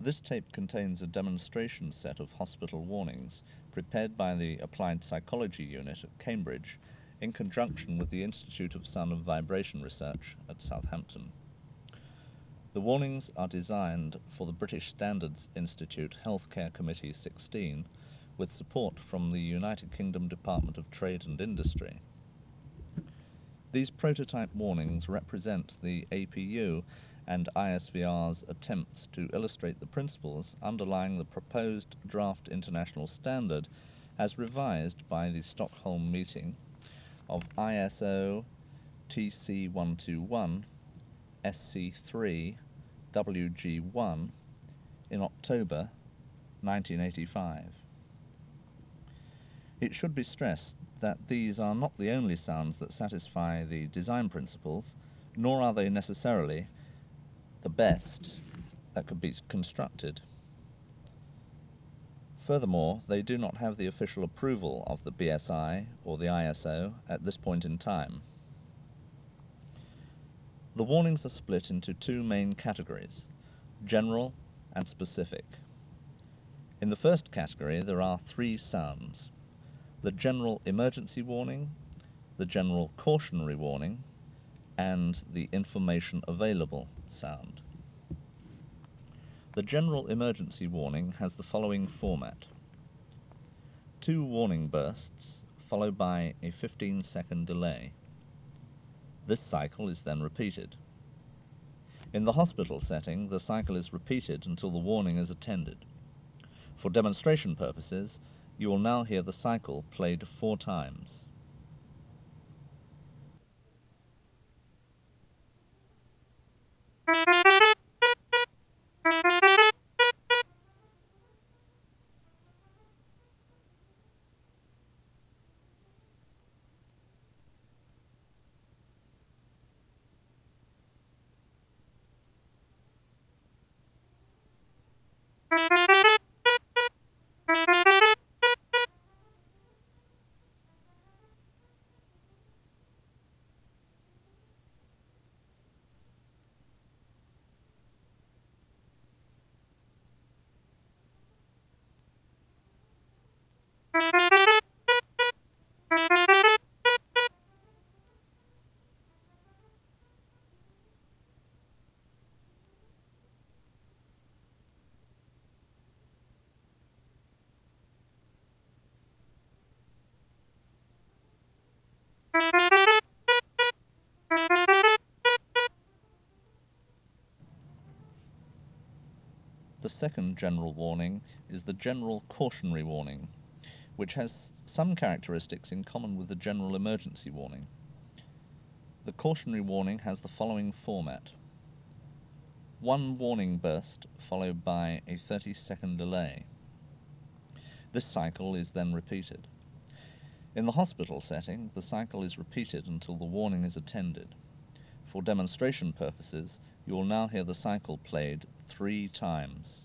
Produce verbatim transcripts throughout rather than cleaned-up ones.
This tape contains a demonstration set of hospital warnings prepared by the Applied Psychology Unit at Cambridge in conjunction with the Institute of Sound and Vibration Research at Southampton. The warnings are designed for the British Standards Institute Healthcare Committee sixteen with support from the United Kingdom Department of Trade and Industry. These prototype warnings represent the A P U and I S V R's attempts to illustrate the principles underlying the proposed draft international standard as revised by the Stockholm meeting of I S O T C one twenty-one S C three W G one in October nineteen eighty-five. It should be stressed that these are not the only sounds that satisfy the design principles, nor are they necessarily the best that could be constructed. Furthermore, they do not have the official approval of the B S I or the I S O at this point in time. The warnings are split into two main categories, general and specific. In the first category, there are three sounds: the general emergency warning, the general cautionary warning, and the information available sound. The general emergency warning has the following format: two warning bursts followed by a fifteen second delay. This cycle is then repeated. In the hospital setting, the cycle is repeated until the warning is attended. For demonstration purposes, you will now hear the cycle played four times. The second general warning is the general cautionary warning, which has some characteristics in common with the general emergency warning. The cautionary warning has the following format: one warning burst followed by a thirty second delay. This cycle is then repeated. In the hospital setting, the cycle is repeated until the warning is attended. For demonstration purposes, you will now hear the cycle played three times.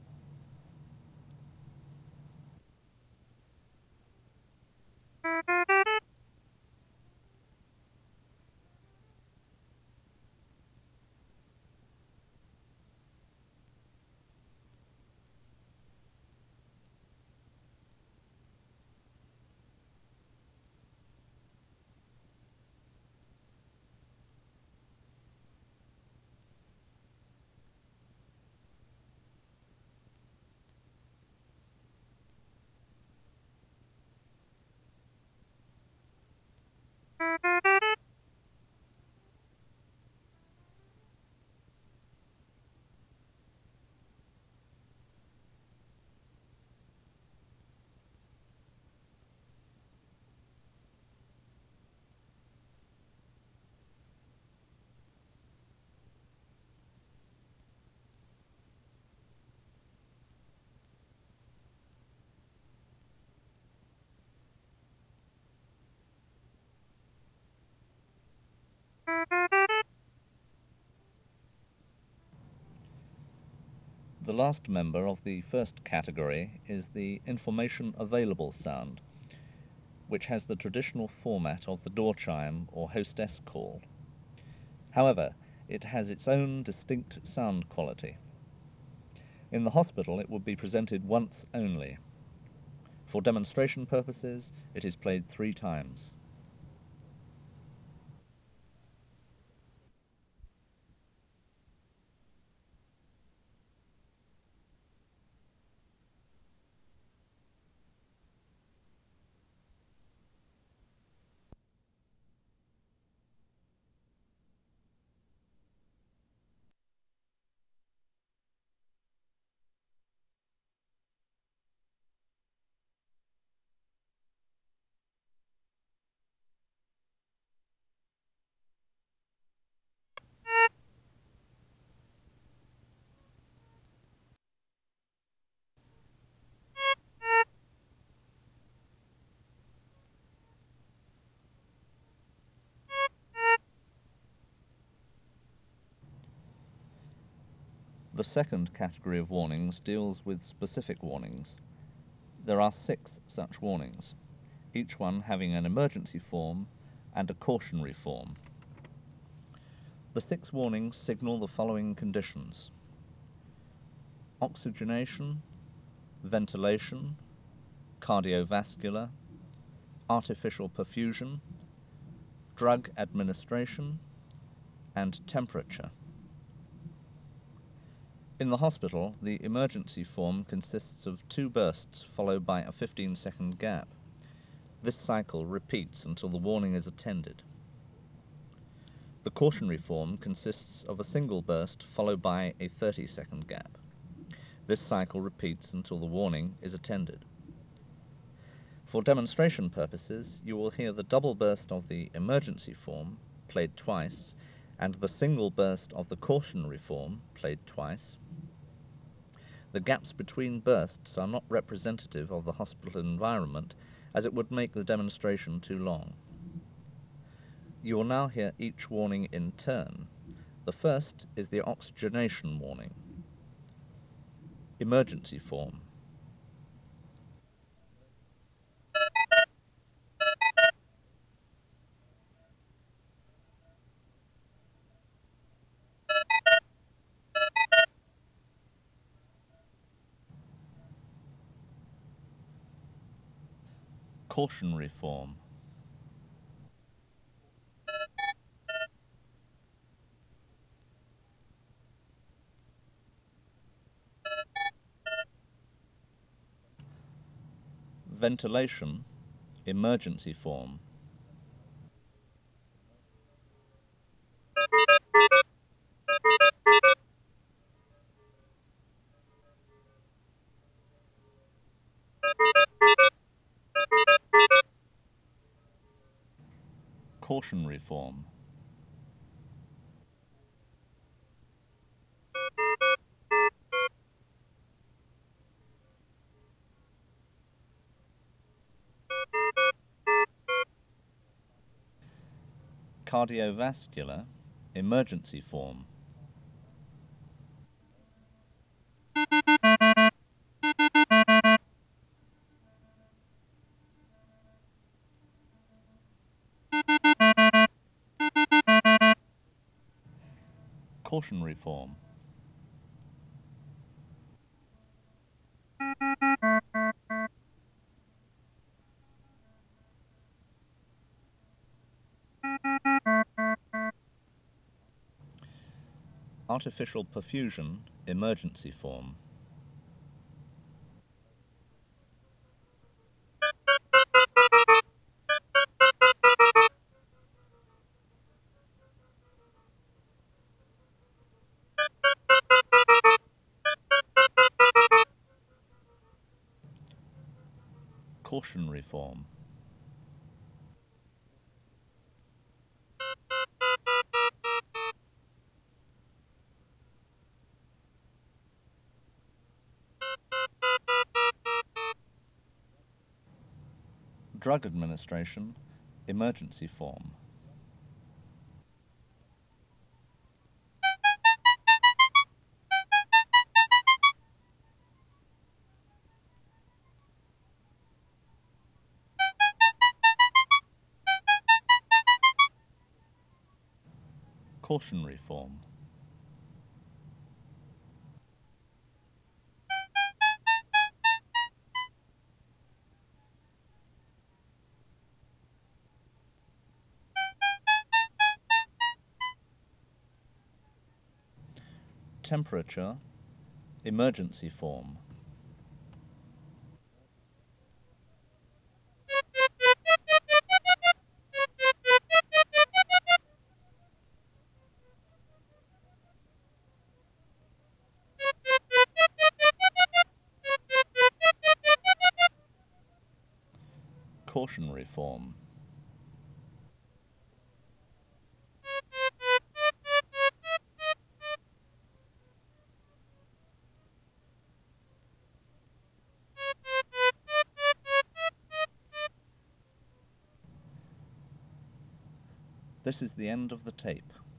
The last member of the first category is the information available sound, which has the traditional format of the door chime or hostess call. However, it has its own distinct sound quality. In the hospital, it would be presented once only. For demonstration purposes, it is played three times. The second category of warnings deals with specific warnings. There are six such warnings, each one having an emergency form and a cautionary form. The six warnings signal the following conditions: oxygenation, ventilation, cardiovascular, artificial perfusion, drug administration, and temperature. In the hospital, the emergency form consists of two bursts followed by a fifteen second gap. This cycle repeats until the warning is attended. The cautionary form consists of a single burst followed by a thirty second gap. This cycle repeats until the warning is attended. For demonstration purposes, you will hear the double burst of the emergency form played twice and the single burst of the cautionary form played twice. The gaps between bursts are not representative of the hospital environment, as it would make the demonstration too long. You will now hear each warning in turn. The first is the oxygenation warning. Emergency form. Cautionary form. Ventilation. Emergency form. Cautionary form. Cardiovascular. Emergency form. Cautionary form. Artificial perfusion. Emergency form. Cautionary form. Drug administration. Emergency form. Cautionary form. temperature, emergency form. Cautionary form. This is the end of the tape.